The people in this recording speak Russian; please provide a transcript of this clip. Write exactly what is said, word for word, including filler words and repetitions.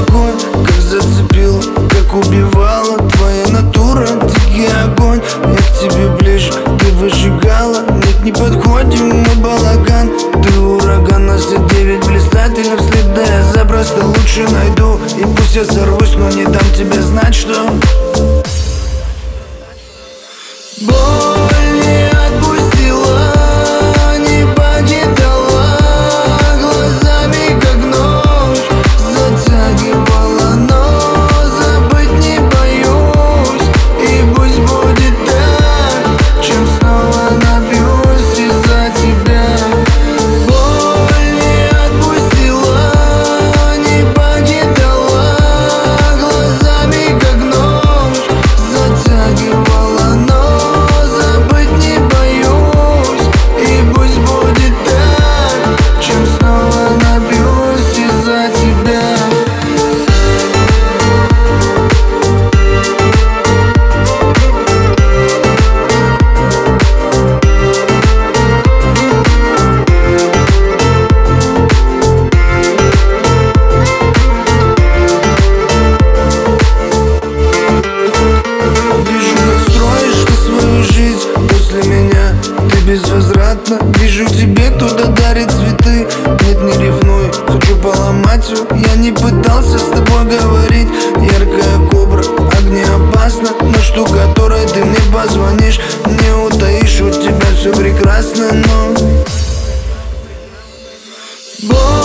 огонь, как зацепила, как убивала. Твоя натура, дикий огонь. Я к тебе ближе, ты выжигала. Нет, не подходим, мы балаган. Ты ураган, на все девять блистательных вслед. Да я запросто лучше найду. И пусть я сорвусь, но не дам тебе знать, что боль не отпустила, не покидала, глазами как нож затягивала, но забыть не боюсь. И пусть будет так, чем снова напьюсь из-за тебя. Боль не отпустила, не покидала, глазами как нож затягивала, но безвозвратно. Вижу тебе, кто-то дарит цветы. Нет, не ревнуй, хочу поломать все. Я не пытался с тобой говорить. Яркая кобра, огнеопасна, но штукатурой ты мне позвонишь. Не утаишь, у тебя все прекрасно, но боль